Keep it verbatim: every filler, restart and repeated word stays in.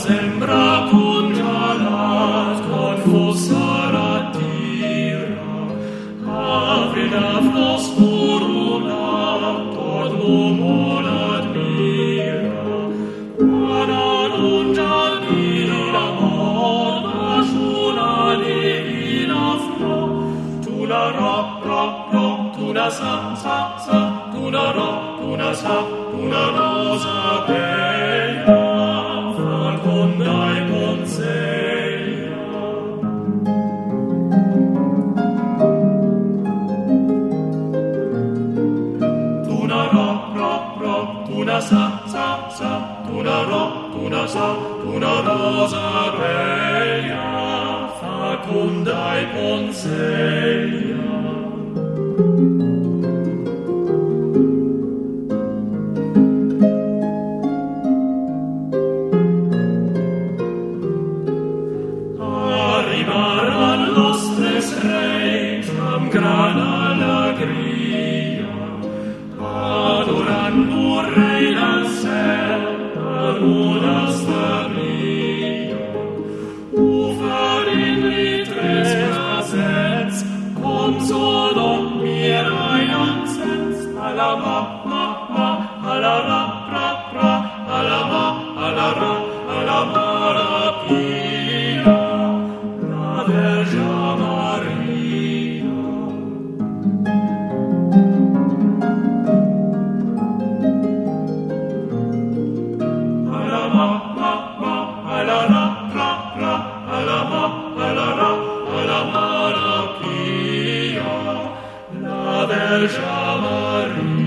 sembra congelat confusa tira, apri la floscurula tot l'umor admira, quana non giardina morta una divina flor, tu la ro, ro, ro, tu la sa, sa, sa, tu la ro, tu la sa, tu la rosa bella, falconda e conseglia. Tu la ro, ro, ro, tu la sa, sa, sa, tu la ro, tu la sa, tu la rosa bella, falconda e conseglia. Gran allegria, adorando Re del ciel, per una stabilia, uffering li tres presents, com solo mirai ansens, alla ma, ma, ma, alla ra, ra, ra, alla ma, alla ra, alla ma rapina, la Verge Maria. La Verge Maria.